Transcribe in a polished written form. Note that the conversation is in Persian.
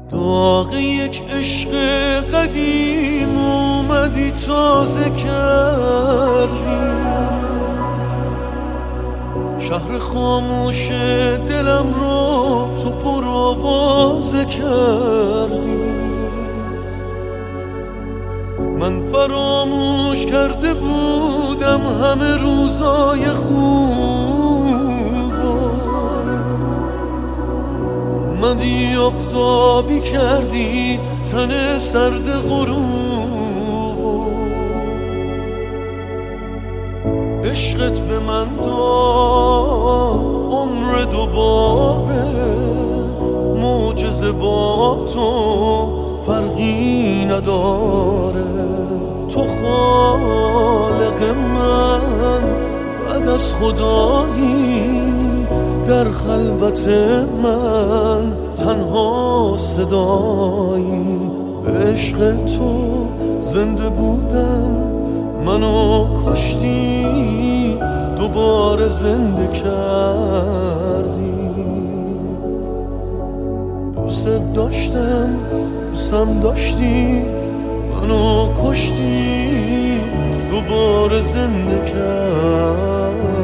داغ یک عشق قدیم اومدی تازه کردی، شهر خاموش دلم رو تو پر آوازه کردی. من فراموش کرده بودم همه روزای خوب، اومدی آفتابی کردی تن سرد غروب. عشقت به من داد عمر دوباره، معجزه با تو فرقی نداره. تو خالق من بعد از خدایی، در خلوت من تنها صدایی. به عشق تو زنده بودم، منو کشتی دوباره زنده کردی. دوست داشتم دوستم داشتی، منو کشتی دوباره زنده کردی.